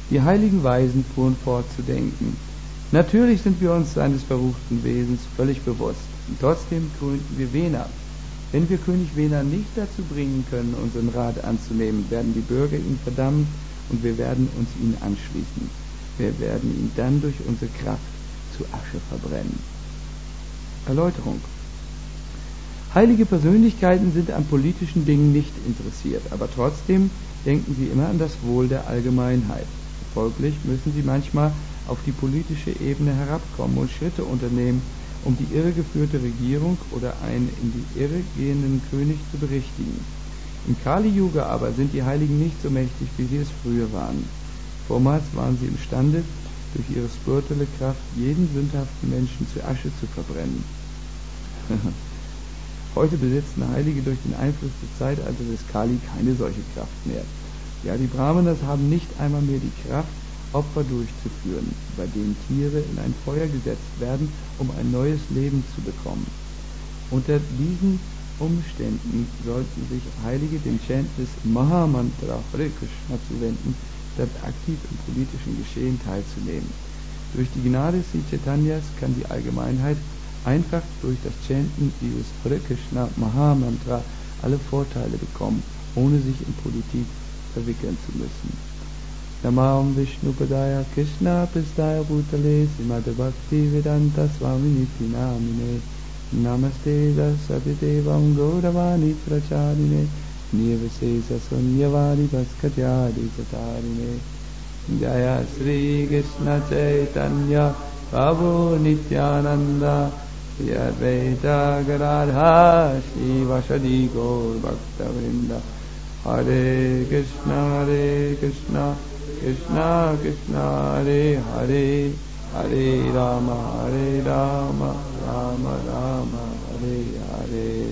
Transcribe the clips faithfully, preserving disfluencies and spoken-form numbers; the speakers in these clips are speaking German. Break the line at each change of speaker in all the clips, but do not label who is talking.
Die heiligen Weisen fuhren fort zu denken. Natürlich sind wir uns seines verruchten Wesens völlig bewusst. Und trotzdem gründen wir Vena. Wenn wir König Vena nicht dazu bringen können, unseren Rat anzunehmen, werden die Bürger ihn verdammen und wir werden uns ihnen anschließen. Wir werden ihn dann durch unsere Kraft zu Asche verbrennen. Erläuterung. Heilige Persönlichkeiten sind an politischen Dingen nicht interessiert, aber trotzdem denken sie immer an das Wohl der Allgemeinheit. Folglich müssen sie manchmal auf die politische Ebene herabkommen und Schritte unternehmen, um die irregeführte Regierung oder einen in die Irre gehenden König zu berichtigen. Im Kali-Yuga aber sind die Heiligen nicht so mächtig, wie sie es früher waren. Vormals waren sie imstande, durch ihre spirituelle Kraft jeden sündhaften Menschen zu Asche zu verbrennen. Heute besitzen Heilige durch den Einfluss des Zeitalters des Kali keine solche Kraft mehr. Ja, die Brahmanas haben nicht einmal mehr die Kraft, Opfer durchzuführen, bei denen Tiere in ein Feuer gesetzt werden, um ein neues Leben zu bekommen. Unter diesen Umständen sollten sich Heilige dem Chant des Mahamantra Hare Krishna zuwenden, statt aktiv im politischen Geschehen teilzunehmen. Durch die Gnade Sri Chaitanyas kann die Allgemeinheit einfach durch das Chanten dieses Hare Krishna Mahamantra alle Vorteile bekommen, ohne sich in Politik verwickeln zu müssen. Namam Vishnu Padaya Krishna Pristaya Bhutale Srimad Bhakti Vedanta Swaminiti Namine Namaste Saraswati Devam Gauravani Pracharine Nirvisesa Sunyavadi Bhaskatyadi Satarine Jaya Sri Krishna Chaitanya Prabhu Nityananda Sri Advaita Gadadha Shivasadi Gaur Bhakta Vrinda Hare Krishna Hare Krishna Krishna Krishna Hare Hare Hare Rama Hare Rama Rama Rama Hare Hare.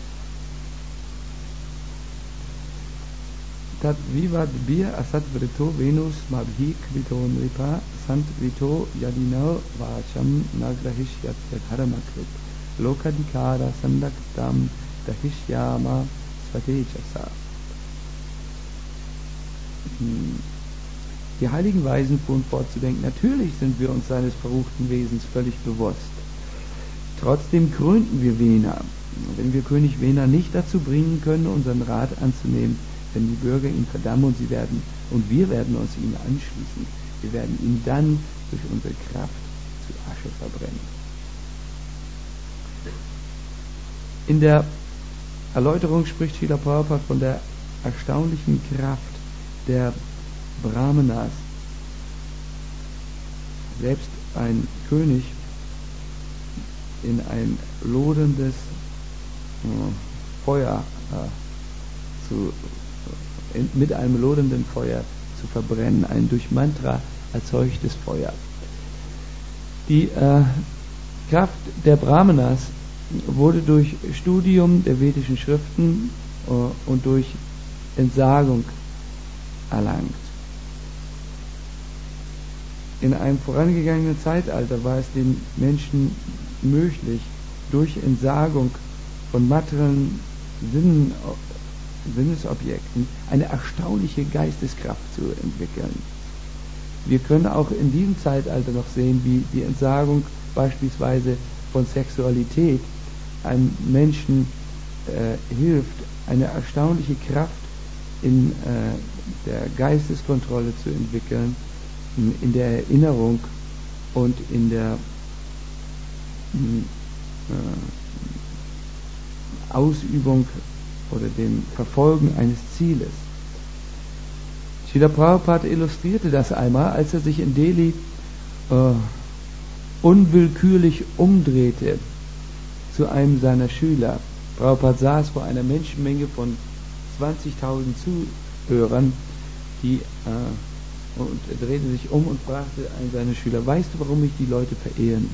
Tat vivad bir asat vrito venus mabhi krito nripa sant vito yadino vacham nagrahishyat yadharamakrit lokadikara sandaktam dahishyama svatechasa. Die heiligen Weisen fuhren fort zu denken, natürlich sind wir uns seines verruchten Wesens völlig bewusst. Trotzdem gründen wir Vena. Wenn wir König Vena nicht dazu bringen können, unseren Rat anzunehmen, wenn die Bürger ihn verdammen und sie werden und wir werden uns ihnen anschließen, wir werden ihn dann durch unsere Kraft zu Asche verbrennen. In der Erläuterung spricht Srila Prabhupada von der erstaunlichen Kraft der Brahmanas. Selbst ein König in ein loderndes äh, Feuer äh, zu, in, mit einem lodernden Feuer zu verbrennen, ein durch Mantra erzeugtes Feuer. Die äh, Kraft der Brahmanas wurde durch Studium der vedischen Schriften äh, und durch Entsagung erlangt. In einem vorangegangenen Zeitalter war es den Menschen möglich, durch Entsagung von materiellen Sinnen, Sinnesobjekten eine erstaunliche Geisteskraft zu entwickeln. Wir können auch in diesem Zeitalter noch sehen, wie die Entsagung beispielsweise von Sexualität einem Menschen äh, hilft, eine erstaunliche Kraft in äh, der Geisteskontrolle zu entwickeln, in, in der Erinnerung und in der äh, Ausübung oder dem Verfolgen eines Zieles. Srila Prabhupada illustrierte das einmal, als er sich in Delhi äh, unwillkürlich umdrehte zu einem seiner Schüler. Prabhupada saß vor einer Menschenmenge von zwanzigtausend Zuhörern, die, äh, und er drehte sich um und fragte einen seiner Schüler, weißt du, warum mich die Leute verehren?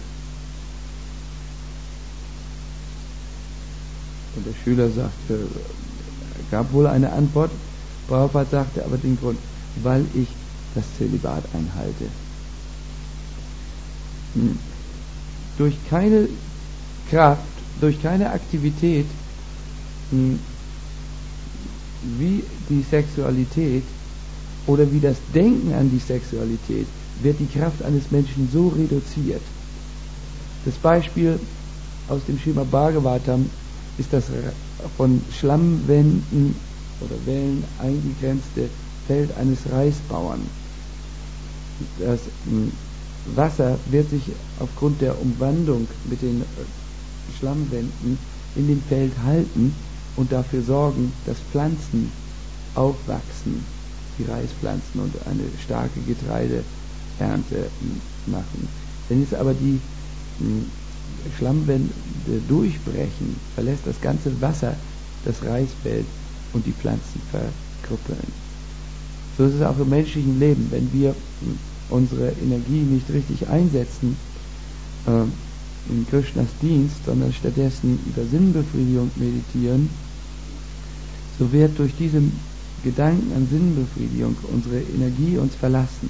Und der Schüler sagte, er gab wohl eine Antwort. Prabhupada sagte aber den Grund, weil ich das Zölibat einhalte. Hm. Durch keine Kraft, durch keine Aktivität, hm, wie die Sexualität, oder wie das Denken an die Sexualität, wird die Kraft eines Menschen so reduziert. Das Beispiel aus dem Srimad Bhagavatam ist das von Schlammwänden oder Wellen eingegrenzte Feld eines Reisbauern. Das Wasser wird sich aufgrund der Umwandlung mit den Schlammwänden in dem Feld halten und dafür sorgen, dass Pflanzen aufwachsen, die Reispflanzen, und eine starke Getreideernte machen. Wenn es aber die Schlammwände durchbrechen, verlässt das ganze Wasser das Reisfeld und die Pflanzen verkrüppeln. So ist es auch im menschlichen Leben. Wenn wir unsere Energie nicht richtig einsetzen äh, in Krishnas Dienst, sondern stattdessen über Sinnbefriedigung meditieren, so wird durch diese Gedanken an Sinnbefriedigung unsere Energie uns verlassen.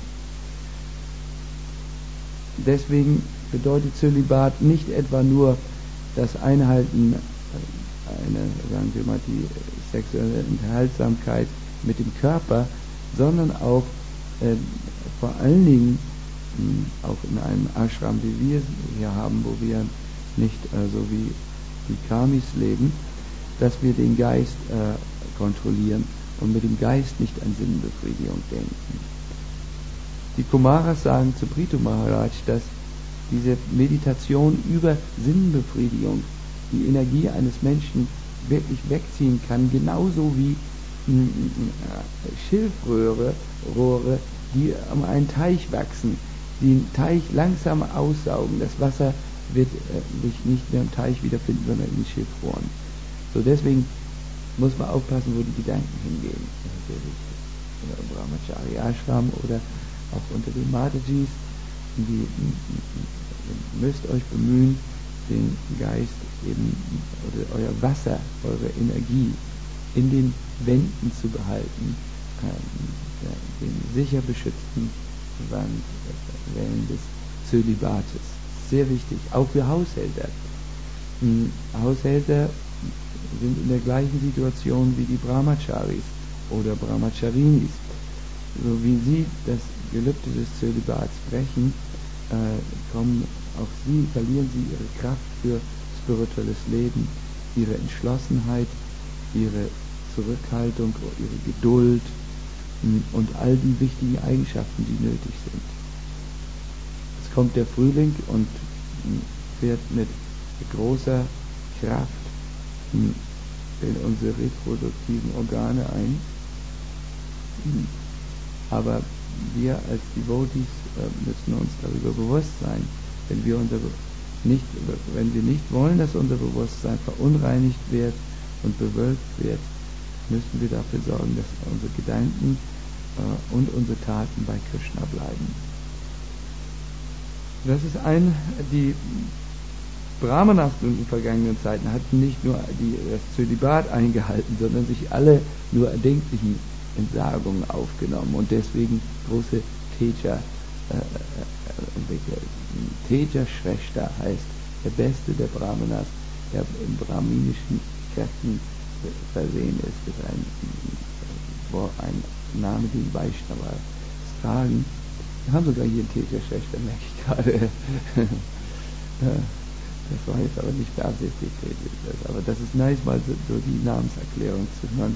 Deswegen bedeutet Zölibat nicht etwa nur das Einhalten einer, sagen wir mal, die sexuelle Enthaltsamkeit mit dem Körper, sondern auch äh, vor allen Dingen mh, auch in einem Ashram, wie wir hier haben, wo wir nicht äh, so wie die Karmis leben, dass wir den Geist äh, kontrollieren und mit dem Geist nicht an Sinnbefriedigung denken. Die Kumaras sagen zu Prithu Maharaj, dass diese Meditation über Sinnbefriedigung die Energie eines Menschen wirklich wegziehen kann, genauso wie Schilfröhre, Rohre, die um einen Teich wachsen, den Teich langsam aussaugen. Das Wasser wird äh, sich nicht mehr im Teich wiederfinden, sondern in den Schilfrohren. So, deswegen muss man aufpassen, wo die Gedanken hingehen. Das ist sehr wichtig. Oder im Brahmachari Ashram oder auch unter den Matajis. Die, ihr müsst euch bemühen, den Geist eben, oder euer Wasser, eure Energie in den Wänden zu behalten, äh, den sicher beschützten Wellen des Zölibates. Sehr wichtig, auch für Haushälter. Hm, Haushälter sind in der gleichen Situation wie die Brahmacharis oder Brahmacharinis. So wie sie das Gelübde des Zölibats brechen, äh, kommen auch sie, verlieren sie ihre Kraft für spirituelles Leben, ihre Entschlossenheit, ihre Zurückhaltung, ihre Geduld und all die wichtigen Eigenschaften, die nötig sind. Es kommt der Frühling und fährt mit großer Kraft in unsere reproduktiven Organe ein. Aber wir als Devotees müssen uns darüber bewusst sein, wenn wir, unser nicht, wenn wir nicht wollen, dass unser Bewusstsein verunreinigt wird und bewölkt wird, müssen wir dafür sorgen, dass unsere Gedanken äh, und unsere Taten bei Krishna bleiben. Das ist ein, die Brahmanas in den vergangenen Zeiten hatten nicht nur die, das Zölibat eingehalten, sondern sich alle nur erdenklichen Entsagungen aufgenommen und deswegen große Teja äh, entwickelt. Teja Shrestha heißt der Beste der Brahmanas, der in brahminischen Kräften versehen ist, ist ein, ein Name, den Vaishnavas tragen. Wir haben sogar hier einen Teja Shrestha, merke ich gerade. Das war jetzt aber nicht beabsichtigt, aber das ist nice, mal so, so die Namenserklärung zu hören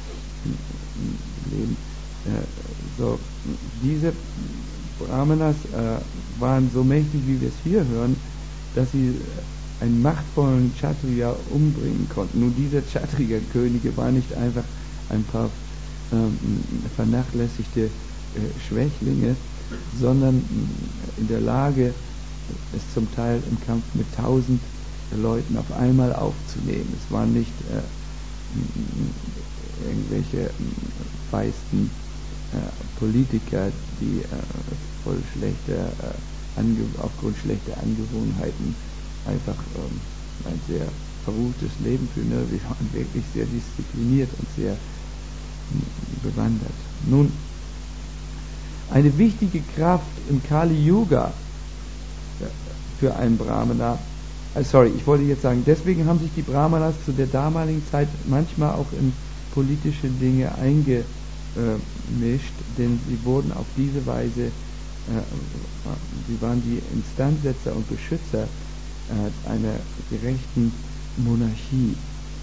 im Leben. Äh, so, diese Brahmanas äh, waren so mächtig, wie wir es hier hören, dass sie einen machtvollen Kshatriya umbringen konnten. Nun, diese Kshatriya-Könige waren nicht einfach ein paar ähm, vernachlässigte äh, Schwächlinge, sondern in der Lage, es zum Teil im Kampf mit tausend Leuten auf einmal aufzunehmen. Es waren nicht äh, irgendwelche feisten äh, Politiker, die äh, voll schlechter, äh, ange aufgrund schlechter Angewohnheiten einfach ähm, ein sehr verruhtes Leben führen. Ne? Sie waren wirklich sehr diszipliniert und sehr äh, bewandert. Nun, eine wichtige Kraft im Kali-Yuga für einen Brahmana, äh, sorry, ich wollte jetzt sagen, deswegen haben sich die Brahmanas zu der damaligen Zeit manchmal auch in politische Dinge eingemischt, äh, mischt, denn sie wurden auf diese Weise, äh, sie waren die Instandsetzer und Beschützer äh, einer gerechten Monarchie.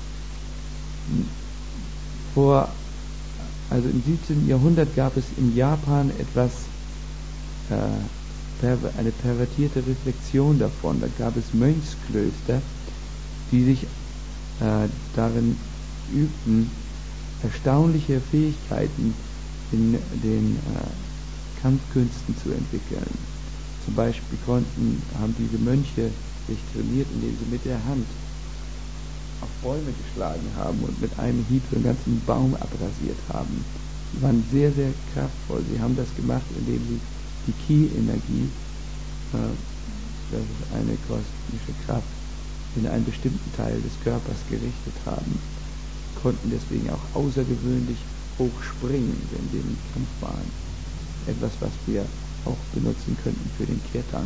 Vor, also im siebzehnten Jahrhundert gab es in Japan etwas, äh, perver- eine pervertierte Reflexion davon. Da gab es Mönchsklöster, die sich äh, darin übten, erstaunliche Fähigkeiten in den äh, Kampfkünsten zu entwickeln. Zum Beispiel konnten, haben diese Mönche sich trainiert, indem sie mit der Hand auf Bäume geschlagen haben und mit einem Hieb einen ganzen Baum abrasiert haben. Sie waren sehr, sehr kraftvoll. Sie haben das gemacht, indem sie die Ki-Energie, äh, das ist eine kosmische Kraft, in einen bestimmten Teil des Körpers gerichtet haben, konnten deswegen auch außergewöhnlich hoch springen, wenn sie im Kampf waren. Etwas, was wir auch benutzen könnten für den Kirtan.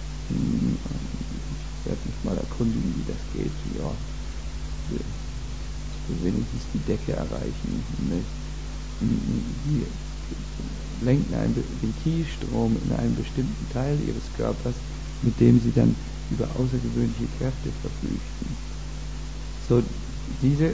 Ich werde mich mal erkundigen, wie das geht. Ja, wenigstens die Decke erreichen. Die lenken einen, den Ki-Strom in einen bestimmten Teil ihres Körpers, mit dem sie dann über außergewöhnliche Kräfte verfügten. So, diese,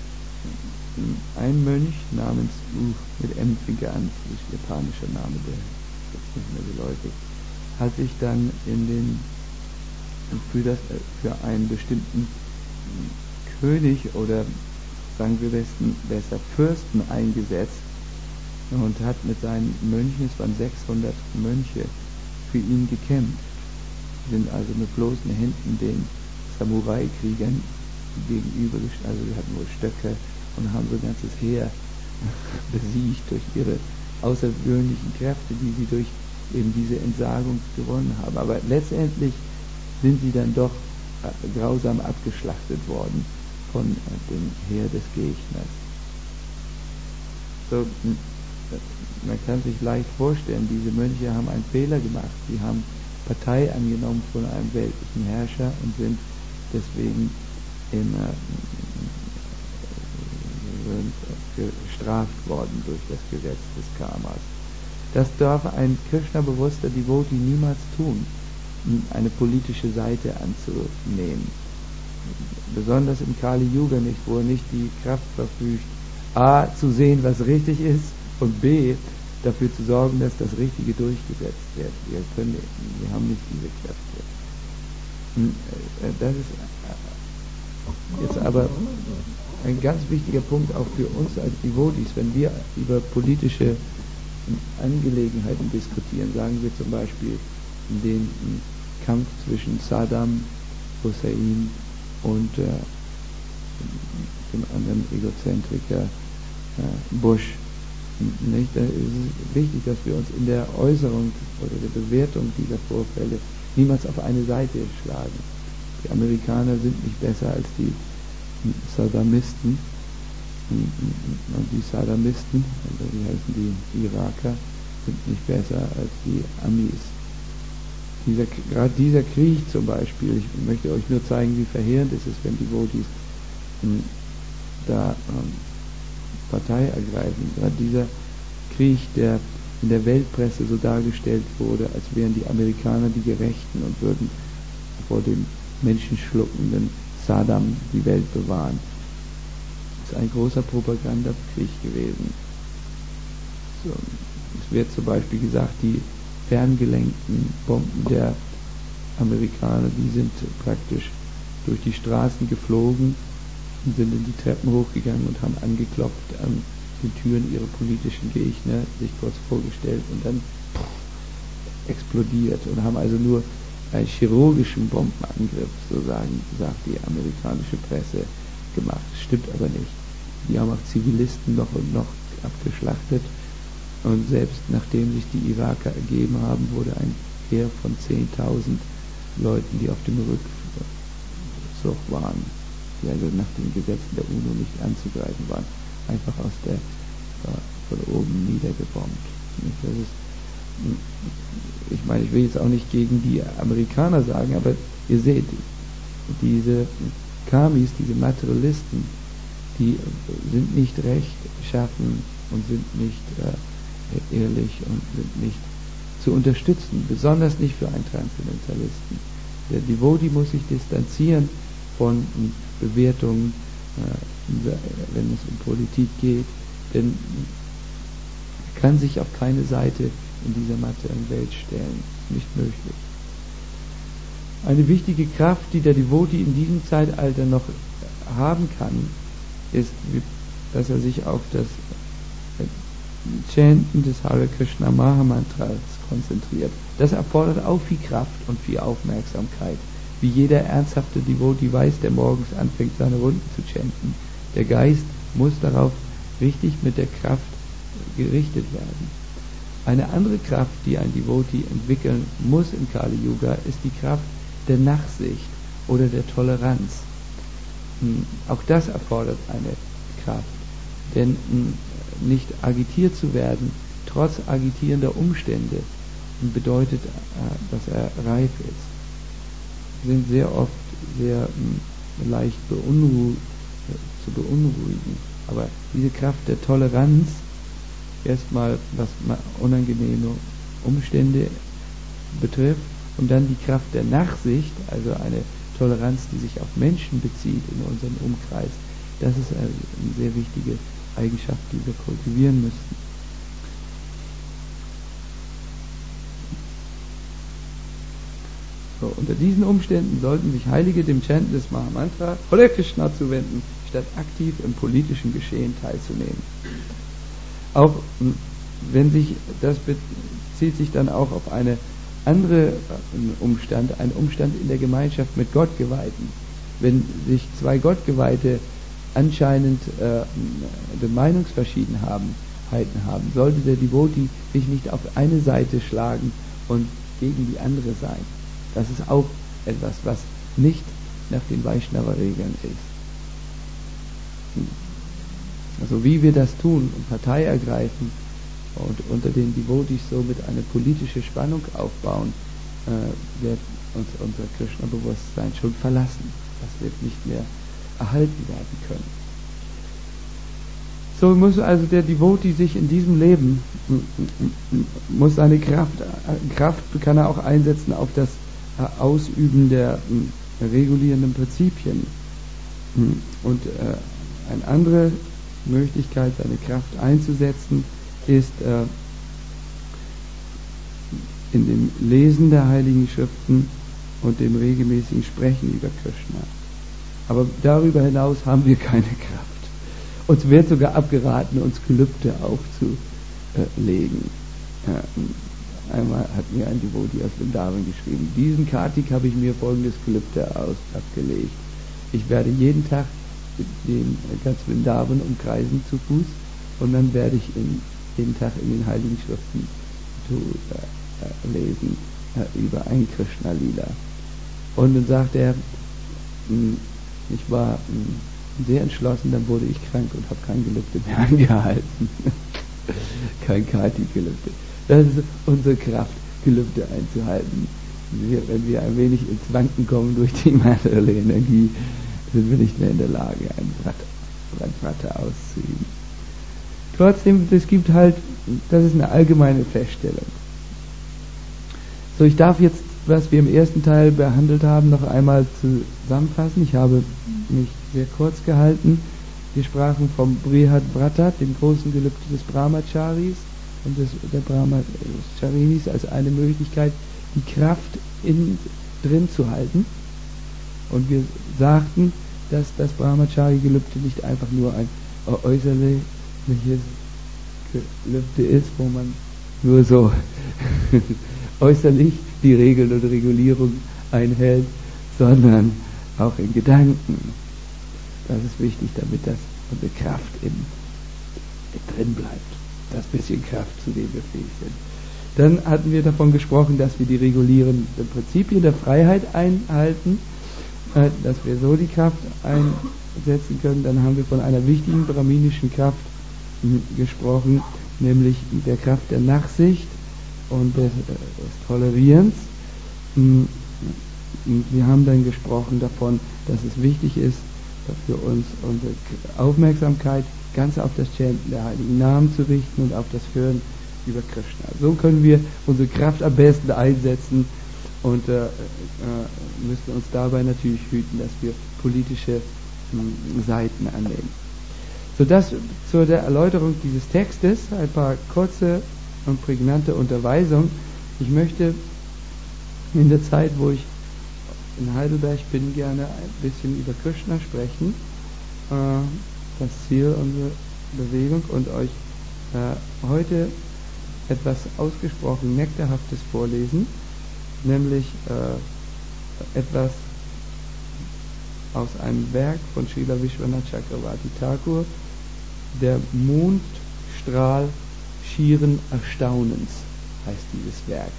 ein Mönch namens, uh, mit M fing er an, das ist japanischer Name, der ist jetzt nicht mehr geläufig, hat sich dann in den, für, das, für einen bestimmten König oder sagen wir besten, besser Fürsten eingesetzt und hat mit seinen Mönchen, es waren sechshundert Mönche, für ihn gekämpft. Sind also mit bloßen Händen den Samurai-Kriegern gegenübergestellt, also sie hatten wohl Stöcke und haben so ein ganzes Heer besiegt durch ihre außergewöhnlichen Kräfte, die sie durch eben diese Entsagung gewonnen haben. Aber letztendlich sind sie dann doch grausam abgeschlachtet worden von dem Heer des Gegners. So, man kann sich leicht vorstellen, diese Mönche haben einen Fehler gemacht. Sie haben Partei angenommen von einem weltlichen Herrscher und sind deswegen in, äh, gestraft worden durch das Gesetz des Karmas. Das darf ein Krishna-bewusster Devotee niemals tun, eine politische Seite anzunehmen. Besonders im Kali-Yuga nicht, wo er nicht die Kraft verfügt, a. zu sehen, was richtig ist, und b. dafür zu sorgen, dass das Richtige durchgesetzt wird. Wir können, wir haben nicht diese Kräfte. Das ist jetzt aber ein ganz wichtiger Punkt auch für uns als Devotees, wenn wir über politische Angelegenheiten diskutieren, sagen wir zum Beispiel den Kampf zwischen Saddam Hussein und äh, dem anderen Egozentriker äh, Bush. Nicht? Da ist es wichtig, dass wir uns in der Äußerung oder der Bewertung dieser Vorfälle niemals auf eine Seite schlagen. Die Amerikaner sind nicht besser als die Saddamisten. Und die Saddamisten, also wie heißen die Iraker, sind nicht besser als die Amis. Dieser, gerade dieser Krieg zum Beispiel, ich möchte euch nur zeigen, wie verheerend es ist, wenn die Devotees da ähm, Partei ergreifen. Gerade dieser Krieg, der in der Weltpresse so dargestellt wurde, als wären die Amerikaner die Gerechten und würden vor dem menschenschluckenden Saddam die Welt bewahren. Das ist ein großer Propagandakrieg gewesen. So, es wird zum Beispiel gesagt, die ferngelenkten Bomben der Amerikaner, die sind praktisch durch die Straßen geflogen und sind in die Treppen hochgegangen und haben angeklopft an den Türen ihrer politischen Gegner, sich kurz vorgestellt und dann explodiert und haben also nur einen chirurgischen Bombenangriff, so sagen, sagt die amerikanische Presse, gemacht. Stimmt aber nicht. Die haben auch Zivilisten noch und noch abgeschlachtet und selbst nachdem sich die Iraker ergeben haben, wurde ein Heer von zehntausend Leuten, die auf dem Rückzug waren, die also nach den Gesetzen der UNO nicht anzugreifen waren, einfach aus der von oben niedergebombt. Das ist, ich meine, ich will jetzt auch nicht gegen die Amerikaner sagen, aber ihr seht, diese Kamis, diese Materialisten, die sind nicht rechtschaffen und sind nicht äh, ehrlich und sind nicht zu unterstützen, besonders nicht für einen Transzendentalisten. Der Devotee muss sich distanzieren von äh, Bewertungen, äh, wenn es um Politik geht, denn er kann sich auf keine Seite in dieser materiellen Welt stellen. Das ist nicht möglich. Eine wichtige Kraft, die der Devotee in diesem Zeitalter noch haben kann, ist, dass er sich auf das Chanten des Hare Krishna Mahamantras konzentriert. Das erfordert auch viel Kraft und viel Aufmerksamkeit. Wie jeder ernsthafte Devotee weiß, der morgens anfängt, seine Runden zu chanten. Der Geist muss darauf richtig mit der Kraft gerichtet werden. Eine andere Kraft, die ein Devotee entwickeln muss im Kali Yuga, ist die Kraft der Nachsicht oder der Toleranz. Auch das erfordert eine Kraft, denn nicht agitiert zu werden, trotz agitierender Umstände, bedeutet, dass er reif ist. Wir sind sehr oft sehr leicht beunruhigt, zu beunruhigen, aber diese Kraft der Toleranz, erstmal was unangenehme Umstände betrifft, und dann die Kraft der Nachsicht, also eine Toleranz, die sich auf Menschen bezieht in unserem Umkreis, das ist eine sehr wichtige Eigenschaft, die wir kultivieren müssen. So, unter diesen Umständen sollten sich Heilige dem Chanten des Mahamantra Hare Krishna zuwenden, statt aktiv im politischen Geschehen teilzunehmen. Auch wenn sich, das bezieht sich dann auch auf eine andere Umstand, ein Umstand in der Gemeinschaft mit Gottgeweihten. Wenn sich zwei Gottgeweihte anscheinend äh, Meinungsverschiedenheiten haben, sollte der Devotee sich nicht auf eine Seite schlagen und gegen die andere sein. Das ist auch etwas, was nicht nach den Vaishnava-Regeln ist. Also wie wir das tun und Partei ergreifen und unter den Devotees somit eine politische Spannung aufbauen, äh, wird uns unser Krishna-Bewusstsein schon verlassen. Das wird nicht mehr erhalten werden können. So muss also der Devotee sich in diesem Leben, muss seine Kraft, Kraft kann er auch einsetzen auf das Ausüben der regulierenden Prinzipien. Und äh, eine andere Möglichkeit, seine Kraft einzusetzen, ist äh, in dem Lesen der Heiligen Schriften und dem regelmäßigen Sprechen über Krishna. Aber darüber hinaus haben wir keine Kraft. Uns wird sogar abgeraten, uns Gelübde aufzulegen. Ja, einmal hat mir ein Devotee aus Vrindavan geschrieben, diesen Kartik habe ich mir folgendes Gelübde aus abgelegt. Ich werde jeden Tag den ganz Vrindavan umkreisen zu Fuß und dann werde ich in, jeden Tag in den Heiligen Schriften zu, äh, lesen äh, über ein Krishna-Lila. Und dann sagt er, mh, ich war mh, sehr entschlossen, dann wurde ich krank und habe kein Gelübde mehr angehalten. Kein Kartik-Gelübde. Das ist unsere Kraft, Gelübde einzuhalten. Wir, wenn wir ein wenig ins Wanken kommen durch die materielle Energie, sind wir nicht mehr in der Lage, ein Brandwatte auszuüben. Trotzdem, es gibt halt, das ist eine allgemeine Feststellung. So, ich darf jetzt, was wir im ersten Teil behandelt haben, noch einmal zusammenfassen. Ich habe mich sehr kurz gehalten. Wir sprachen vom Brihad Vrata, dem großen Gelübde des Brahmacharis und des, der Brahmacharinis als eine Möglichkeit, die Kraft in, drin zu halten. Und wir sagten, dass das Brahmachari-Gelübde nicht einfach nur ein äußerliches Gelübde ist, wo man nur so äußerlich die Regeln und Regulierung einhält, sondern auch in Gedanken. Das ist wichtig, damit das unsere Kraft in, in drin bleibt. Das bisschen Kraft, zu dem wir fähig sind. Dann hatten wir davon gesprochen, dass wir die regulierenden Prinzipien der Freiheit einhalten, äh, dass wir so die Kraft einsetzen können. Dann haben wir von einer wichtigen brahminischen Kraft mh, gesprochen, nämlich der Kraft der Nachsicht und des, äh, des Tolerierens. Mh, wir haben dann gesprochen davon, dass es wichtig ist, für uns unsere Aufmerksamkeit ganz auf das Chanten der heiligen Namen zu richten und auf das Hören über Krishna. So können wir unsere Kraft am besten einsetzen und äh, äh, müssen uns dabei natürlich hüten, dass wir politische mh, Seiten annehmen. So, das zu der Erläuterung dieses Textes, ein paar kurze und prägnante Unterweisungen. Ich möchte in der Zeit, wo ich in Heidelberg bin, gerne ein bisschen über Krishna sprechen, äh, das Ziel unserer Bewegung, und euch äh, heute etwas ausgesprochen Nektarhaftes vorlesen, nämlich äh, etwas aus einem Werk von Srila Vishwanath Chakravarti Thakur, der Mondstrahl schieren Erstaunens heißt dieses Werk.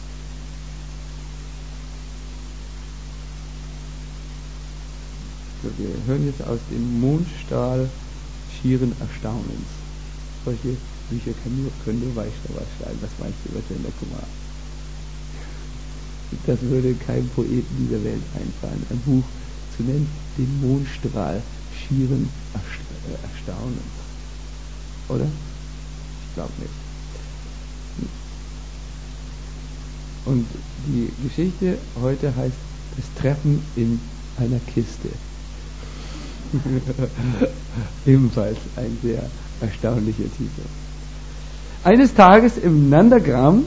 So, wir hören jetzt aus dem Mondstrahl schieren Erstaunens. Solche Bücher können nur, können nur Vaishnavas schreiben. Was meinst du, Rajendra Kumar? Das würde keinem Poeten dieser Welt einfallen, ein Buch zu nennen, den Mondstrahl schieren Erstaunens. Oder? Ich glaube nicht. Und die Geschichte heute heißt das Treffen in einer Kiste. Ebenfalls ein sehr erstaunlicher Titel. Eines Tages im Nandagram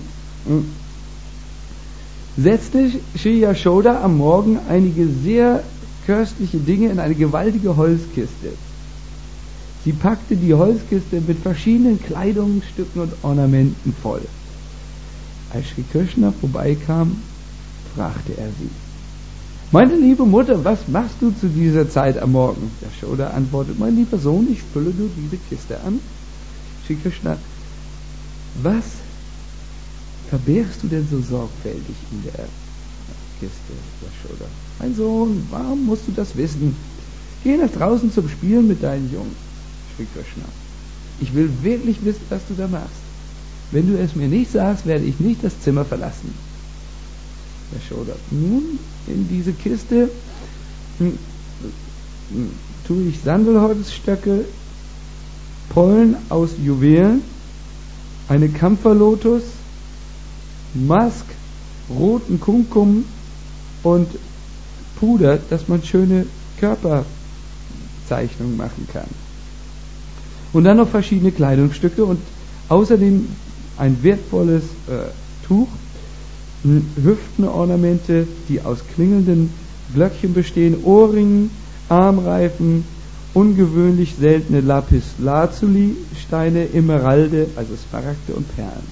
setzte Sri Yashoda am Morgen einige sehr köstliche Dinge in eine gewaltige Holzkiste. Sie packte die Holzkiste mit verschiedenen Kleidungsstücken und Ornamenten voll. Als Sri Krishna vorbeikam, fragte er sie: Meine liebe Mutter, was machst du zu dieser Zeit am Morgen? Yashoda antwortet: Mein lieber Sohn, ich fülle nur diese Kiste an. Sri Krishna: Was verbergst du denn so sorgfältig in der Kiste, Yashoda? Mein Sohn, warum musst du das wissen? Geh nach draußen zum Spielen mit deinen Jungen. Sri Krishna: Ich will wirklich wissen, was du da machst. Wenn du es mir nicht sagst, werde ich nicht das Zimmer verlassen. Yashoda: Nun, in diese Kiste hm, hm, tue ich Sandelholzstöcke, Pollen aus Juwelen, eine Kampferlotus, Mask, roten Kumkum und Puder, dass man schöne Körperzeichnungen machen kann. Und dann noch verschiedene Kleidungsstücke und außerdem ein wertvolles äh, Tuch, Hüftenornamente, die aus klingelnden Glöckchen bestehen, Ohrringen, Armreifen, ungewöhnlich seltene Lapis-Lazuli-Steine, Emeralde, also Smaragde und Perlen.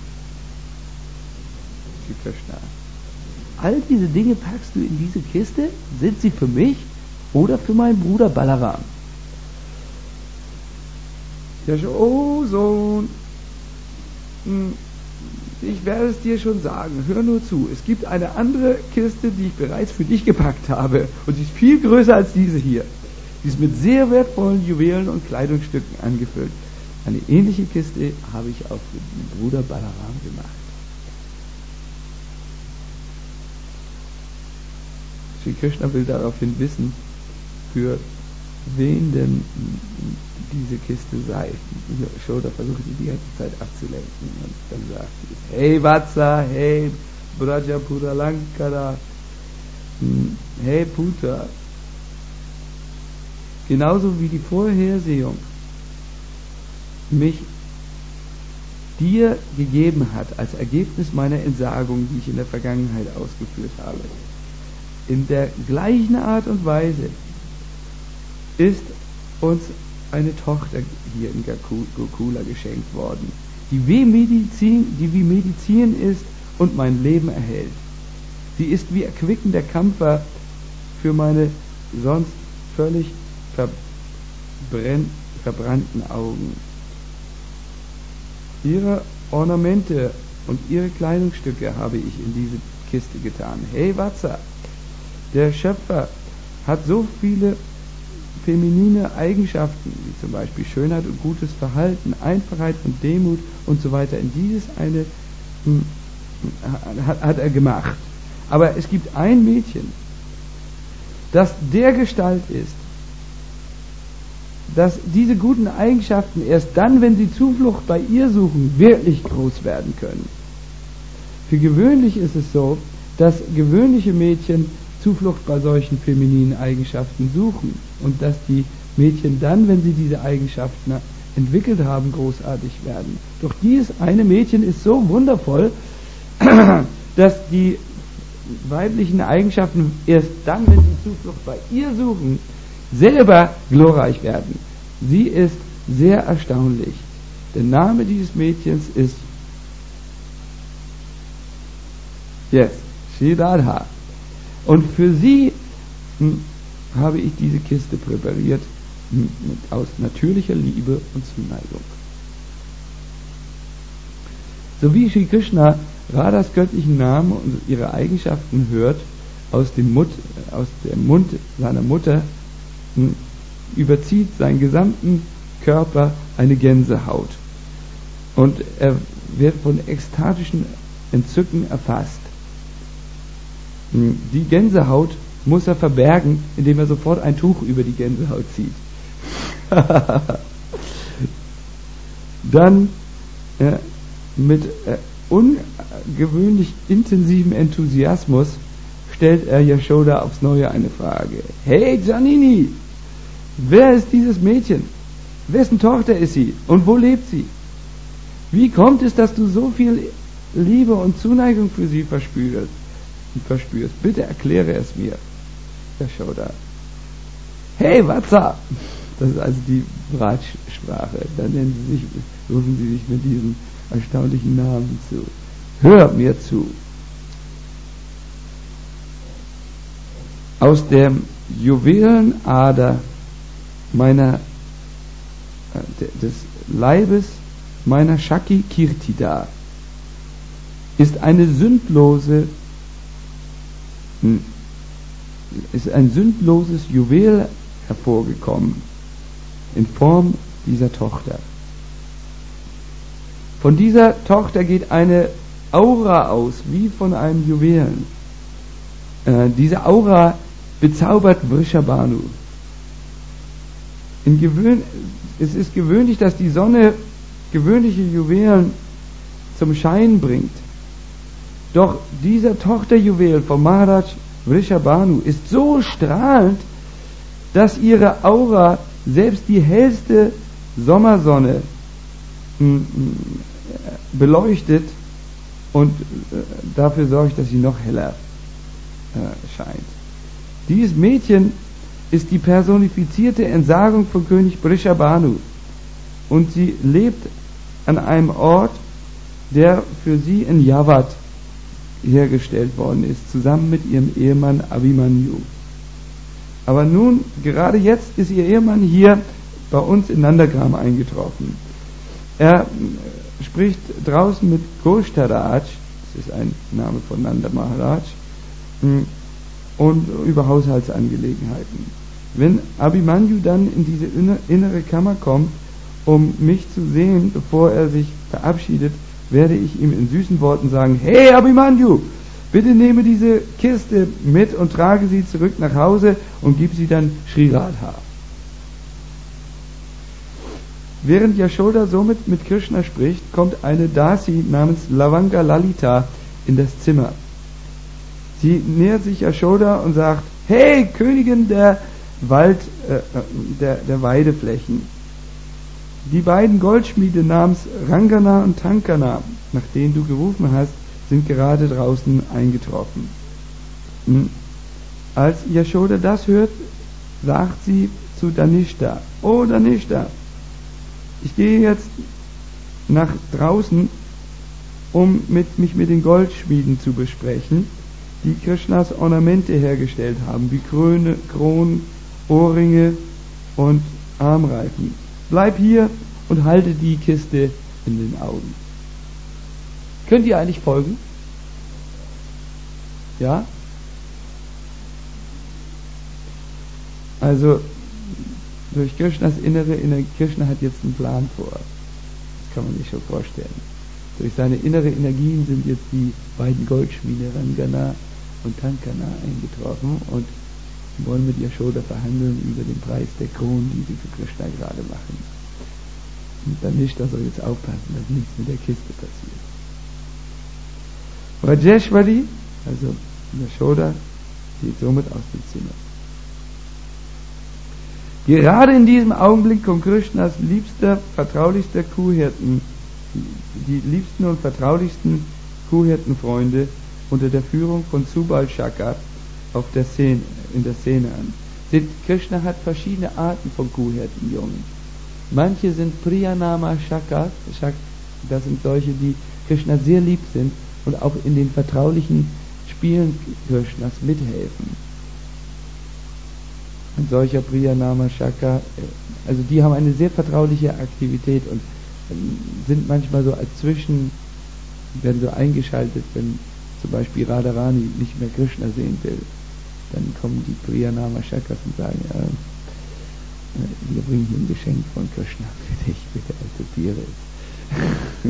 Sri Krishna: All diese Dinge packst du in diese Kiste? Sind sie für mich oder für meinen Bruder Balaram? Yashoda: Oh Sohn, ich werde es dir schon sagen, hör nur zu. Es gibt eine andere Kiste, die ich bereits für dich gepackt habe, und die ist viel größer als diese hier. Die ist mit sehr wertvollen Juwelen und Kleidungsstücken angefüllt. Eine ähnliche Kiste habe ich auch für den Bruder Balaram gemacht. Sri Krishna will daraufhin wissen, für wen denn diese Kiste sei. Yashoda versucht sie die ganze Zeit abzulenken, und dann sagt sie: Hey Vatsa, hey Brajapura Lankara, hey Putra. Genauso wie die Vorhersehung mich dir gegeben hat als Ergebnis meiner Entsagung, die ich in der Vergangenheit ausgeführt habe, in der gleichen Art und Weise ist uns eine Tochter hier in Gokula geschenkt worden, die wie Medizin, die wie Medizin ist und mein Leben erhält. Sie ist wie erquickender Kampfer für meine sonst völlig verbrenn, verbrannten Augen. Ihre Ornamente und ihre Kleidungsstücke habe ich in diese Kiste getan. Hey Vatsa, der Schöpfer hat so viele feminine Eigenschaften, wie zum Beispiel Schönheit und gutes Verhalten, Einfachheit und Demut und so weiter. In dieses eine hm, hat, hat er gemacht. Aber es gibt ein Mädchen, das der Gestalt ist, dass diese guten Eigenschaften erst dann, wenn sie Zuflucht bei ihr suchen, wirklich groß werden können. Für gewöhnlich ist es so, dass gewöhnliche Mädchen Zuflucht bei solchen femininen Eigenschaften suchen und dass die Mädchen dann, wenn sie diese Eigenschaften entwickelt haben, großartig werden. Doch dieses eine Mädchen ist so wundervoll, dass die weiblichen Eigenschaften erst dann, wenn sie Zuflucht bei ihr suchen, selber glorreich werden. Sie ist sehr erstaunlich. Der Name dieses Mädchens ist Yes, Sri Radha. Und für sie hm, habe ich diese Kiste präpariert hm, mit, aus natürlicher Liebe und Zuneigung. So wie Sri Krishna Radhas göttlichen Namen und ihre Eigenschaften hört, aus dem, Mut, aus dem Mund seiner Mutter, hm, überzieht seinen gesamten Körper eine Gänsehaut. Und er wird von ekstatischen Entzücken erfasst. Die Gänsehaut muss er verbergen, indem er sofort ein Tuch über die Gänsehaut zieht. Dann äh, mit äh, ungewöhnlich intensivem Enthusiasmus stellt er Yashoda aufs Neue eine Frage. Hey Janini, wer ist dieses Mädchen? Wessen Tochter ist sie? Und wo lebt sie? Wie kommt es, dass du so viel Liebe und Zuneigung für sie verspürst? verspürst. Bitte erkläre es mir. Yashoda. Hey, Vatsa! Das ist also die Bratsprache. Da nennen sie sich, rufen sie sich mit diesem erstaunlichen Namen zu. Hör mir zu. Aus der Juwelenader meiner äh, des Leibes meiner Shakti Kirtida ist eine sündlose ist ein sündloses Juwel hervorgekommen in Form dieser Tochter. Von dieser Tochter geht eine Aura aus, wie von einem Juwelen. Äh, diese Aura bezaubert Vrishabhanu. In gewöhn, es ist gewöhnlich, dass die Sonne gewöhnliche Juwelen zum Schein bringt. Doch dieser Tochterjuwel von Maharaj Vrishabhanu ist so strahlend, dass ihre Aura selbst die hellste Sommersonne beleuchtet und dafür sorgt, dass sie noch heller scheint. Dieses Mädchen ist die personifizierte Entsagung von König Vrishabhanu und sie lebt an einem Ort, der für sie in Yavat hergestellt worden ist, zusammen mit ihrem Ehemann Abhimanyu. Aber nun, gerade jetzt ist ihr Ehemann hier bei uns in Nandagram eingetroffen. Er spricht draußen mit Gostaraj, das ist ein Name von Nanda Maharaj, und über Haushaltsangelegenheiten. Wenn Abhimanyu dann in diese innere Kammer kommt, um mich zu sehen, bevor er sich verabschiedet, werde ich ihm in süßen Worten sagen, hey Abhimanyu, bitte nehme diese Kiste mit und trage sie zurück nach Hause und gib sie dann Sri Radha. Während Yashoda somit mit Krishna spricht, kommt eine Dasi namens Lavanga Lalita in das Zimmer. Sie nähert sich Yashoda und sagt, hey Königin der Wald, äh, der, der Weideflächen, die beiden Goldschmiede namens Rangana und Tankana, nach denen du gerufen hast, sind gerade draußen eingetroffen. Als Yashoda das hört, sagt sie zu Dhanishta, oh Dhanishta, ich gehe jetzt nach draußen, um mit, mich mit den Goldschmieden zu besprechen, die Krishnas Ornamente hergestellt haben, wie Krone, Kronen, Ohrringe und Armreifen. Bleib hier und halte die Kiste in den Augen. Könnt ihr eigentlich folgen? Ja? Also, durch Krishnas innere Energie, Krishna hat jetzt einen Plan vor. Das kann man sich schon vorstellen. Durch seine innere Energien sind jetzt die beiden Goldschmiede Rangana und Tankana eingetroffen und wollen mit Yashoda verhandeln über den Preis der Kronen, die sie für Krishna gerade machen. Und Dhanishta soll jetzt aufpassen, dass nichts mit der Kiste passiert. Rajeshwari, also Yashoda, geht somit aus dem Zimmer. Gerade in diesem Augenblick kommt Krishnas liebster, vertraulichster Kuhhirten, die liebsten und vertraulichsten Kuhhirtenfreunde unter der Führung von Subal Shaka auf der Szene, in der Szene an. Seht, Krishna hat verschiedene Arten von Kuhhirtenjungen. Manche sind Priyanama Shaka, das sind solche, die Krishna sehr lieb sind und auch in den vertraulichen Spielen Krishnas mithelfen. Ein solcher Priyanama Shaka, also die haben eine sehr vertrauliche Aktivität und sind manchmal so als Zwischen, werden so eingeschaltet, wenn zum Beispiel Radharani nicht mehr Krishna sehen will. Dann kommen die Priyanama Shakas und sagen, äh, wir bringen hier ein Geschenk von Krishna für dich, bitte akzeptiere es.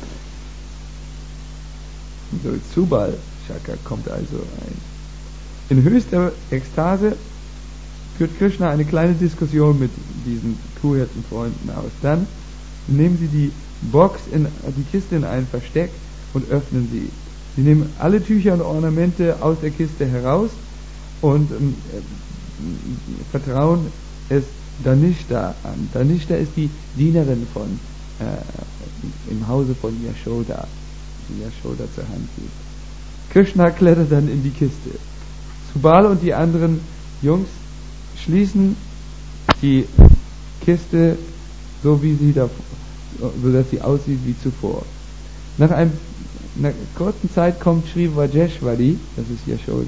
So, Subal Shaka kommt also ein. In höchster Ekstase führt Krishna eine kleine Diskussion mit diesen Kuhhirtenfreunden aus. Dann nehmen sie die Box, in, die Kiste in ein Versteck und öffnen sie. Sie nehmen alle Tücher und Ornamente aus der Kiste heraus und äh, vertrauen es Dhanishta an. Dhanishta ist die Dienerin von äh, im Hause von Yashoda, die Yashoda zur Hand gibt. Krishna klettert dann in die Kiste. Subal und die anderen Jungs schließen die Kiste so wie sie da, so dass sie aussieht wie zuvor. Nach einem, einer kurzen Zeit kommt Sri Vajeshwari, das ist Yashoda,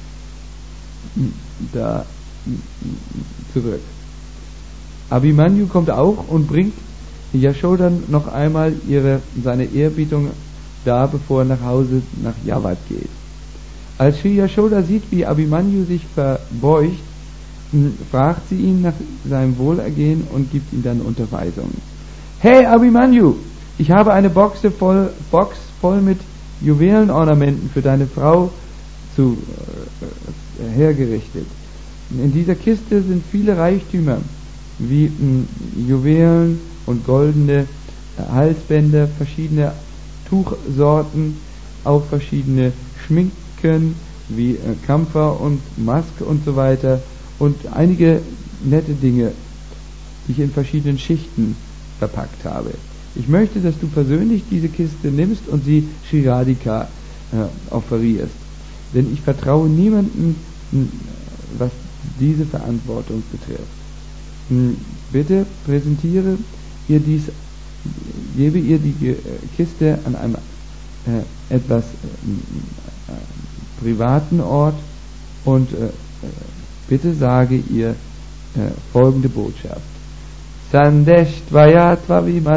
da zurück. Abhimanyu kommt auch und bringt Yashoda noch einmal ihre, seine Ehrerbietung dar, bevor er nach Hause nach Yavad geht. Als Sri Yashoda sieht, wie Abhimanyu sich verbeugt, fragt sie ihn nach seinem Wohlergehen und gibt ihm dann Unterweisungen. Hey Abhimanyu, ich habe eine Box voll, Box voll mit Juwelenornamenten für deine Frau zu, äh, hergerichtet. In dieser Kiste sind viele Reichtümer, wie mh, Juwelen und goldene äh, Halsbänder, verschiedene Tuchsorten, auch verschiedene Schminken, wie äh, Kampfer und Maske und so weiter, und einige nette Dinge, die ich in verschiedenen Schichten verpackt habe. Ich möchte, dass du persönlich diese Kiste nimmst und sie Sri Radhika äh, offerierst. Denn ich vertraue niemandem, was diese Verantwortung betrifft. Bitte präsentiere ihr dies, gebe ihr die Kiste an einem äh, etwas äh, privaten Ort und äh, bitte sage ihr äh, folgende Botschaft. Sandeshtvaya vimat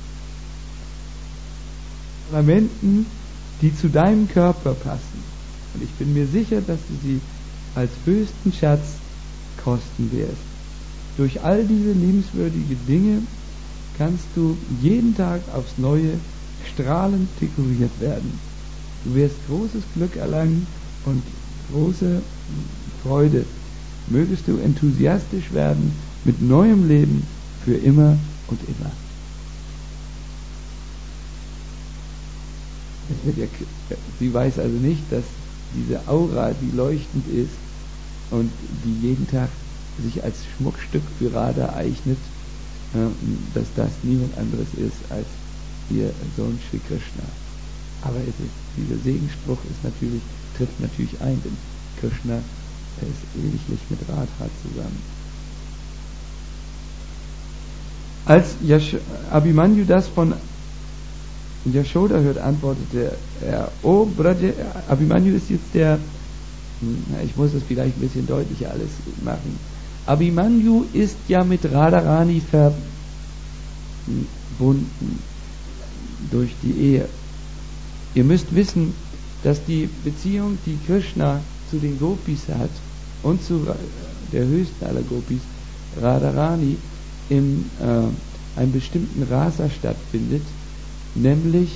Ornamenten, die zu deinem Körper passen. Und ich bin mir sicher, dass du sie als höchsten Schatz kosten wirst. Durch all diese liebenswürdige Dinge kannst du jeden Tag aufs Neue strahlend dekoriert werden. Du wirst großes Glück erlangen und große Freude. Mögest du enthusiastisch werden mit neuem Leben für immer und immer. Sie weiß also nicht, dass diese Aura, die leuchtend ist und die jeden Tag sich als Schmuckstück für Radha eignet, dass das niemand anderes ist als ihr Sohn Shri Krishna. Aber es ist, dieser Segensspruch ist natürlich, trifft natürlich ein, denn Krishna ist ewiglich mit Radha zusammen. Als Yash- Abhimanyu das von Yashoda hört, antwortete er, oh Braja, Abhimanyu ist jetzt der, na, ich muss das vielleicht ein bisschen deutlicher alles machen. Abhimanyu ist ja mit Radharani verbunden durch die Ehe. Ihr müsst wissen, dass die Beziehung, die Krishna zu den Gopis hat und zu der höchsten aller Gopis, Radharani, in äh, einem bestimmten Rasa stattfindet, nämlich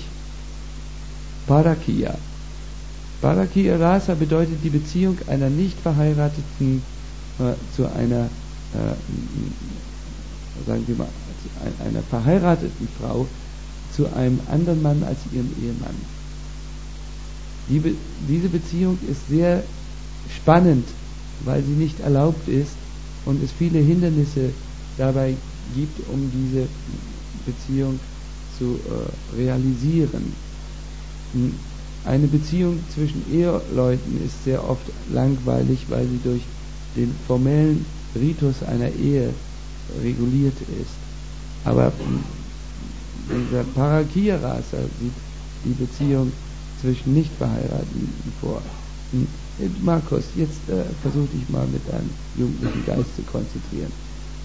Parakiya. Parakiya Rasa bedeutet die Beziehung einer nicht verheirateten äh, zu einer, äh, sagen wir mal, zu einer verheirateten Frau zu einem anderen Mann als ihrem Ehemann. Die Be- diese Beziehung ist sehr spannend, weil sie nicht erlaubt ist und es viele Hindernisse dabei gibt, um diese Beziehung zu äh, realisieren. Eine Beziehung zwischen Eheleuten ist sehr oft langweilig, weil sie durch den formellen Ritus einer Ehe reguliert ist. Aber dieser Parakia-Rasa sieht die Beziehung zwischen Nicht-Verheirateten vor. Markus, jetzt äh, versuch dich mal mit deinem jugendlichen Geist zu konzentrieren.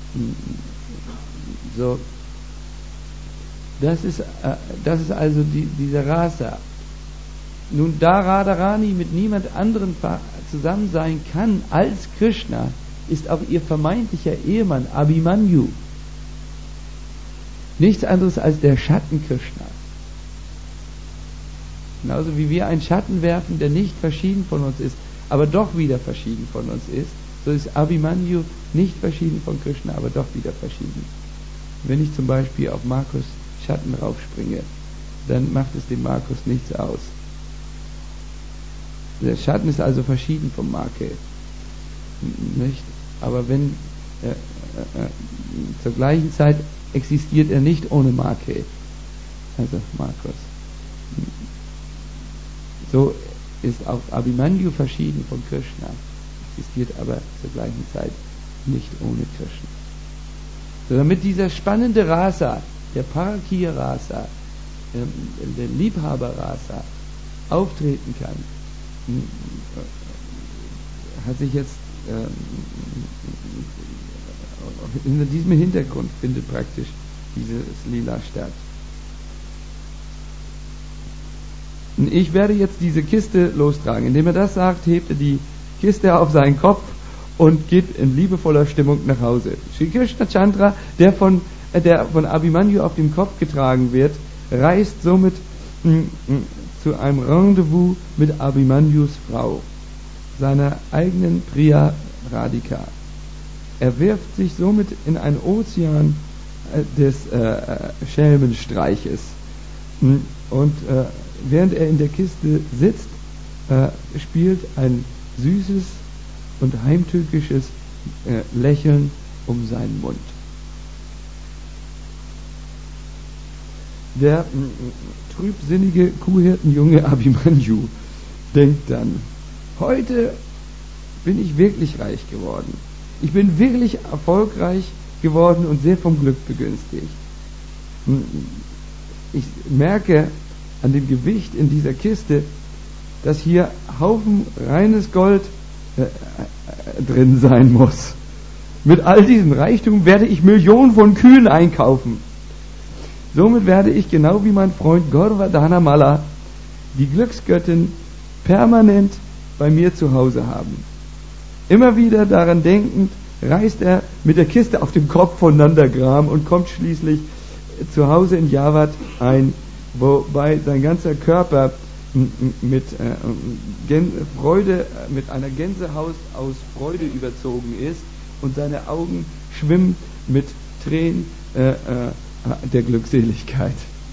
So, das ist, äh, das ist also die, dieser Rasa. Nun, da Radharani mit niemand anderem zusammen sein kann als Krishna, ist auch ihr vermeintlicher Ehemann Abhimanyu nichts anderes als der Schatten Krishnas. Genauso wie wir einen Schatten werfen, der nicht verschieden von uns ist, aber doch wieder verschieden von uns ist, so ist Abhimanyu nicht verschieden von Krishna, aber doch wieder verschieden. Wenn ich zum Beispiel auf Markus Schatten raufspringe, dann macht es dem Markus nichts aus. Der Schatten ist also verschieden vom Marke. Nicht? Aber wenn äh, äh, äh, zur gleichen Zeit existiert er nicht ohne Marke. Also Markus. So ist auch Abhimanyu verschieden von Krishna, existiert aber zur gleichen Zeit nicht ohne Krishna. So, damit dieser spannende Rasa, der Parakia Rasa, ähm, der Liebhaber Rasa, auftreten kann, hat sich jetzt ähm, hinter diesem Hintergrund findet praktisch dieses Lila statt. Und ich werde jetzt diese Kiste lostragen. Indem er das sagt, hebt er die Kiste auf seinen Kopf und geht in liebevoller Stimmung nach Hause. Sri Krishna Chandra, der von, äh, der von Abhimanyu auf dem Kopf getragen wird, reist somit mh, mh, zu einem Rendezvous mit Abhimanyus Frau, seiner eigenen Priya Radhika. Er wirft sich somit in einen Ozean äh, des äh, Schelmenstreiches. Und äh, während er in der Kiste sitzt, äh, spielt ein süßes und heimtückisches äh, Lächeln um seinen Mund. Der m, trübsinnige Kuhhirtenjunge Abhimanyu denkt dann, heute bin ich wirklich reich geworden. Ich bin wirklich erfolgreich geworden und sehr vom Glück begünstigt. Ich merke an dem Gewicht in dieser Kiste, dass hier Haufen reines Gold äh, äh, drin sein muss. Mit all diesem Reichtum werde ich Millionen von Kühen einkaufen. Somit werde ich, genau wie mein Freund Govardhana Malla, die Glücksgöttin permanent bei mir zu Hause haben. Immer wieder daran denkend, reist er mit der Kiste auf dem Kopf von Nandagram und kommt schließlich zu Hause in Yavat ein, wobei sein ganzer Körper mit äh, Freude, mit einer Gänsehaut aus Freude überzogen ist und seine Augen schwimmen mit Tränen äh, äh, der Glückseligkeit.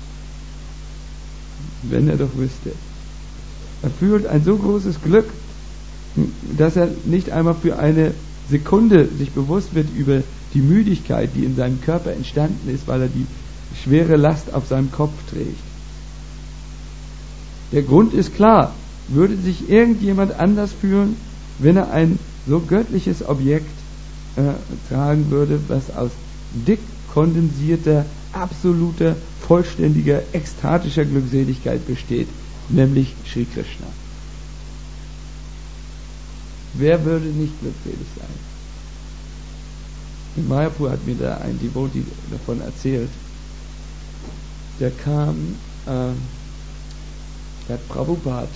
Wenn er doch wüsste. Er fühlt ein so großes Glück, dass er nicht einmal für eine Sekunde sich bewusst wird über die Müdigkeit, die in seinem Körper entstanden ist, weil er die schwere Last auf seinem Kopf trägt. Der Grund ist klar. Würde sich irgendjemand anders fühlen, wenn er ein so göttliches Objekt äh, tragen würde, was aus dick kondensierter, absoluter, vollständiger, ekstatischer Glückseligkeit besteht, nämlich Sri Krishna. Wer würde nicht glückselig sein? In Mayapur hat mir da ein Devotee davon erzählt. Der kam, äh, der hat Prabhupada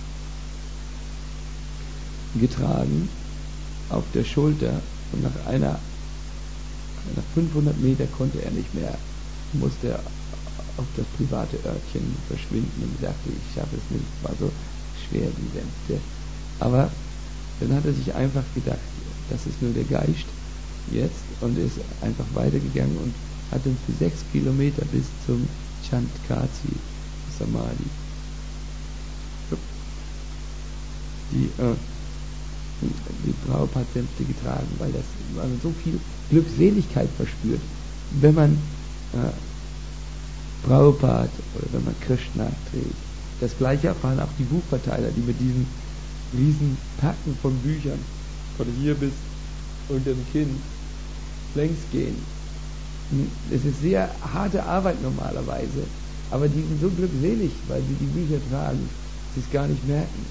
getragen auf der Schulter und nach einer, nach fünfhundert Meter konnte er nicht mehr, musste auf das private Örtchen verschwinden und sagte, ich schaffe es nicht, es war so schwer, die Wände. Aber dann hat er sich einfach gedacht, das ist nur der Geist jetzt, und ist einfach weitergegangen und hat dann für sechs Kilometer bis zum Chandkazi Samadhi die, äh, die Prabhupada-Sänfte getragen, weil das weil man so viel Glückseligkeit verspürt, wenn man äh, Prabhupada oder wenn man Krishna trägt. Das gleiche erfahren auch die Buchverteiler, die mit diesen riesen Packen von Büchern von hier bis unter dem Kinn längs gehen. Es ist sehr harte Arbeit normalerweise, aber die sind so glückselig, weil sie die Bücher tragen, sie es gar nicht merken.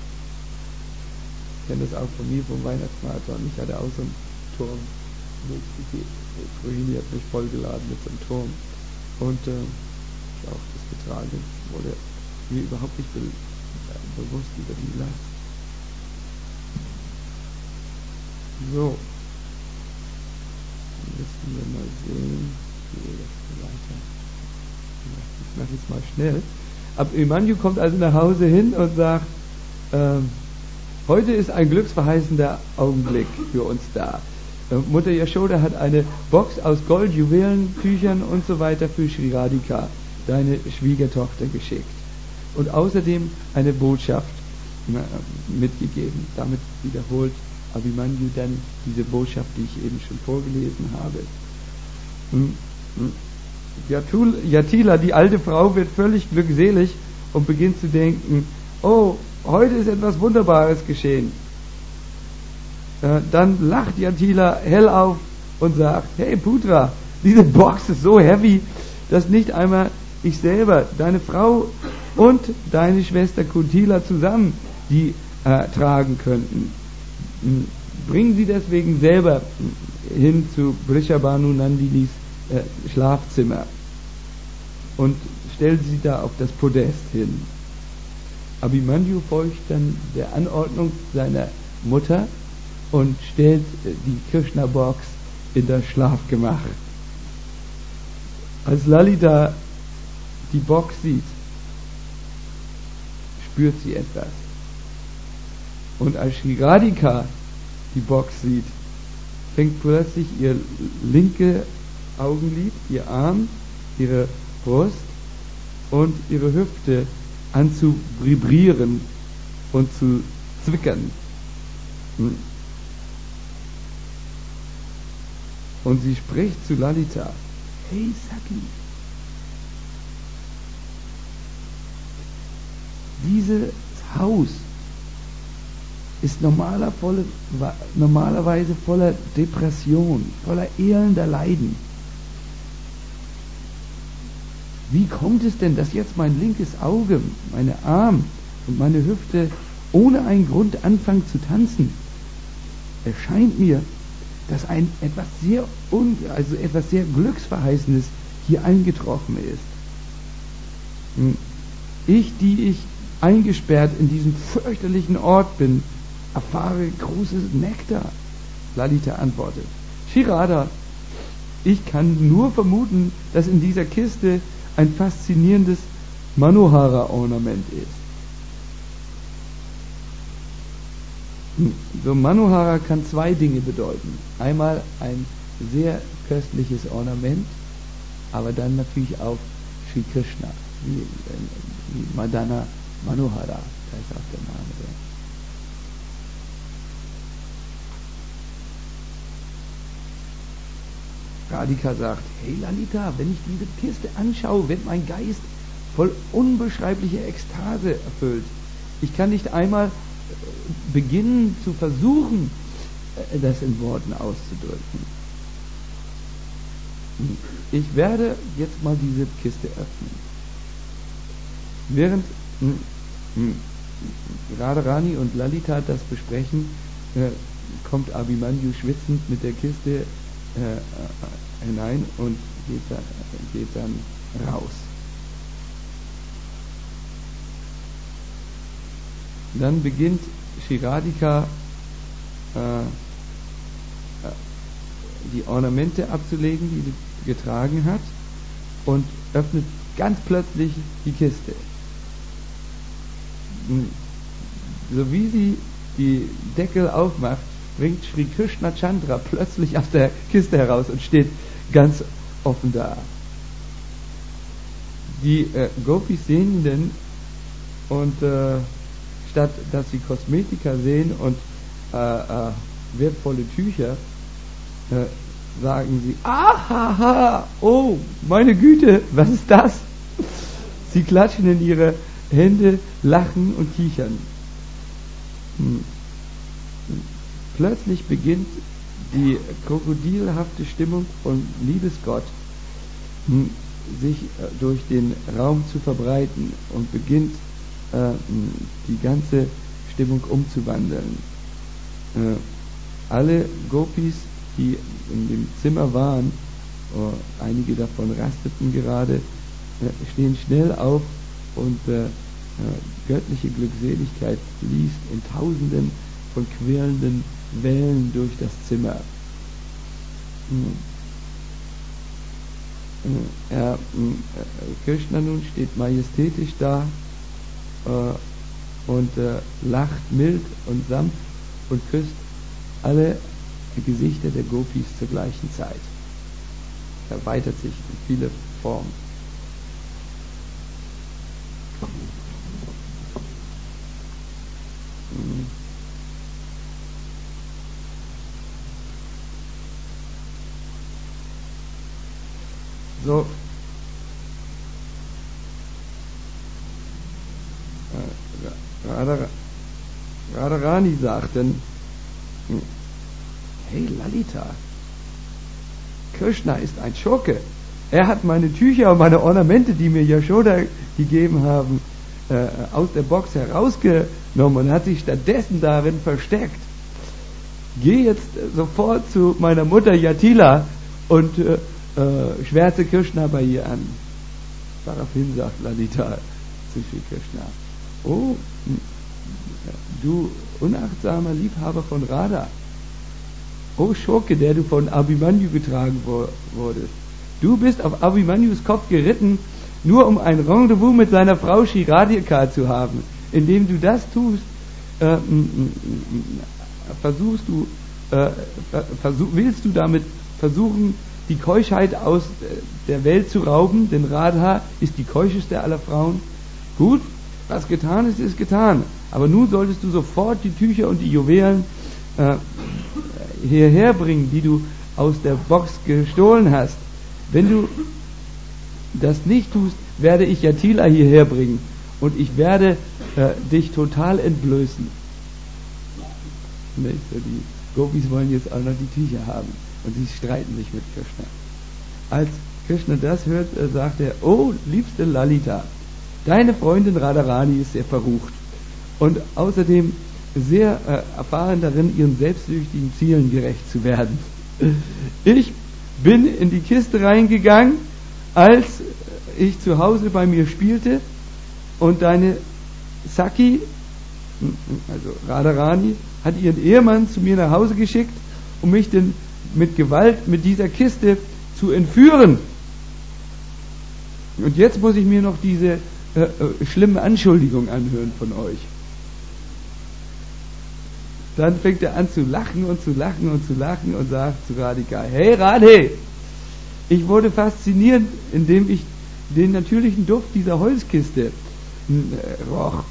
Ich kenne das auch von mir vom Weihnachtsmarathon. Ich hatte auch so einen Turm. Rohini hat mich vollgeladen mit so einem Turm. Und äh, ich auch das getragen. Wurde mir überhaupt nicht be bewusst über die Last. So. Dann müssen wir mal sehen, wie das weiter. Ich mache jetzt mal schnell. Abhimanyu kommt also nach Hause hin und sagt, ähm, heute ist ein glücksverheißender Augenblick für uns da. Mutter Yashoda hat eine Box aus Gold, Juwelen, Tüchern und so weiter für Sri Radhika, deine Schwiegertochter, geschickt. Und außerdem eine Botschaft mitgegeben. Damit wiederholt Abhimanyu dann diese Botschaft, die ich eben schon vorgelesen habe. Jatila, die alte Frau, wird völlig glückselig und beginnt zu denken, oh, heute ist etwas Wunderbares geschehen. Äh, dann lacht Jatila hell auf und sagt, hey Putra, diese Box ist so heavy, dass nicht einmal ich selber, deine Frau und deine Schwester Kuntila zusammen die äh, tragen könnten. Bring sie deswegen selber hin zu Vrishabhanu Nandinis äh, Schlafzimmer und stell sie da auf das Podest hin. Abhimanyu folgt dann der Anordnung seiner Mutter und stellt die Krishna-Box in das Schlafgemach. Als Lalita die Box sieht, spürt sie etwas. Und als Sri Radhika die Box sieht, fängt plötzlich ihr linke Augenlid, ihr Arm, ihre Brust und ihre Hüfte an zu vibrieren und zu zwickern. Und sie spricht zu Lalita, hey Saki, dieses Haus ist normaler volle, normalerweise voller Depression, voller elender Leiden. Wie kommt es denn, dass jetzt mein linkes Auge, meine Arm und meine Hüfte ohne einen Grund anfangen zu tanzen? Es scheint mir, dass ein etwas sehr un, also etwas sehr Glücksverheißendes hier eingetroffen ist. Ich, die ich eingesperrt in diesem fürchterlichen Ort bin, erfahre großes Nektar. Lalita antwortet, Shirada, ich kann nur vermuten, dass in dieser Kiste ein faszinierendes Manohara-Ornament ist. So, Manohara kann zwei Dinge bedeuten. Einmal ein sehr köstliches Ornament, aber dann natürlich auch Sri Krishna, wie, wie Madana Manohara, das ist auch der Name. Der Radhika sagt, hey Lalita, wenn ich diese Kiste anschaue, wird mein Geist voll unbeschreiblicher Ekstase erfüllt. Ich kann nicht einmal beginnen zu versuchen, das in Worten auszudrücken. Ich werde jetzt mal diese Kiste öffnen. Während Radharani und Lalita das besprechen, äh, kommt Abhimanyu schwitzend mit der Kiste äh, hinein und geht, da, geht dann raus. Dann beginnt Sri Radhika äh, die Ornamente abzulegen, die sie getragen hat, und öffnet ganz plötzlich die Kiste. So wie sie die Deckel aufmacht, springt Sri Krishna Chandra plötzlich aus der Kiste heraus und steht ganz offen da. Die äh, Gopis sehen ihn denn und äh, statt dass sie Kosmetika sehen und äh, äh, wertvolle Tücher, äh, sagen sie, ahaha, oh, meine Güte, was ist das? Sie klatschen in ihre Hände, lachen und kichern. Hm. Plötzlich beginnt die krokodilhafte Stimmung von Liebesgott hm, sich äh, durch den Raum zu verbreiten und beginnt äh, die ganze Stimmung umzuwandeln. Äh, alle Gopis, die in dem Zimmer waren, äh, einige davon rasteten gerade, äh, stehen schnell auf und äh, äh, göttliche Glückseligkeit fließt in Tausenden von quirlenden Wellen durch das Zimmer. Äh, äh, äh, Krishna nun steht majestätisch da äh, und äh, lacht mild und sanft und küsst alle Gesichter der Gopis zur gleichen Zeit. Erweitert sich in viele Formen. Mhm. So, äh, Radharani sagten, hey Lalita, Krishna ist ein Schurke. Er hat meine Tücher und meine Ornamente, die mir Yashoda gegeben haben, äh, aus der Box herausgenommen und hat sich stattdessen darin versteckt. Geh jetzt sofort zu meiner Mutter Yatila und äh, äh, schwärze Krishna bei ihr an. Daraufhin sagt Lalita zu Sri Krishna, oh, du unachtsamer Liebhaber von Radha, oh Schurke, der du von Abhimanyu getragen wurdest, du bist auf Abhimanyus Kopf geritten, nur um ein Rendezvous mit seiner Frau Sri Radhika zu haben. Indem du das tust, äh, versuchst du, äh, versuch, willst du damit versuchen, die Keuschheit aus der Welt zu rauben, denn Radha ist die keuscheste aller Frauen. Gut, was getan ist, ist getan. Aber nun solltest du sofort die Tücher und die Juwelen äh, hierher bringen, die du aus der Box gestohlen hast. Wenn du das nicht tust, werde ich Yatila hierher bringen und ich werde äh, dich total entblößen. Nicht? Die Gopis wollen jetzt auch noch die Tücher haben und sie streiten sich mit Krishna. Als Krishna das hört, äh, sagt er, oh liebste Lalita, deine Freundin Radharani ist sehr verrucht und außerdem sehr äh, erfahren darin, ihren selbstsüchtigen Zielen gerecht zu werden. Ich bin in die Kiste reingegangen, als ich zu Hause bei mir spielte und deine Saki, also Radharani, hat ihren Ehemann zu mir nach Hause geschickt, um mich denn mit Gewalt mit dieser Kiste zu entführen. Und jetzt muss ich mir noch diese äh, äh, schlimme Anschuldigung anhören von euch. Dann fängt er an zu lachen und zu lachen und zu lachen und sagt zu Radhika, hey Radhe, ich wurde fasziniert, indem ich den natürlichen Duft dieser Holzkiste äh, roch.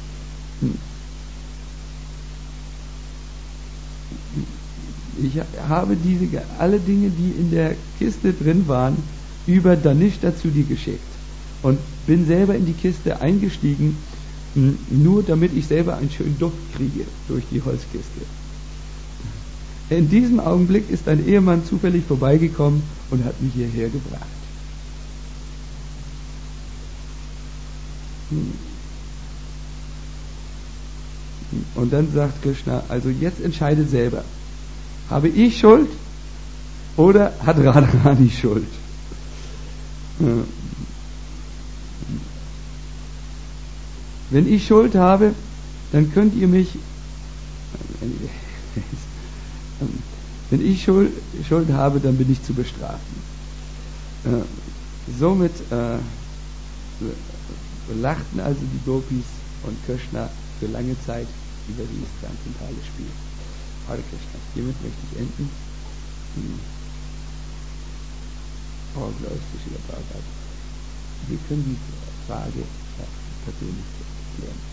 Ich habe diese, alle Dinge, die in der Kiste drin waren, über Dhanishta zu dir geschickt und bin selber in die Kiste eingestiegen, nur damit ich selber einen schönen Duft kriege durch die Holzkiste. In diesem Augenblick ist ein Ehemann zufällig vorbeigekommen und hat mich hierher gebracht. Und dann sagt Krishna, also jetzt entscheide selber. Habe ich Schuld oder hat Radharani Schuld? Wenn ich Schuld habe, dann könnt ihr mich, wenn ich Schuld, Schuld habe, dann bin ich zu bestrafen. Somit äh, lachten also die Gopis und Krishna für lange Zeit über dieses transzendentale Spiel.
Hare Krishna. Hiermit möchte ich enden. Hm. All Glories to Srila Prabhupada. Wir können die Frage persönlich klären.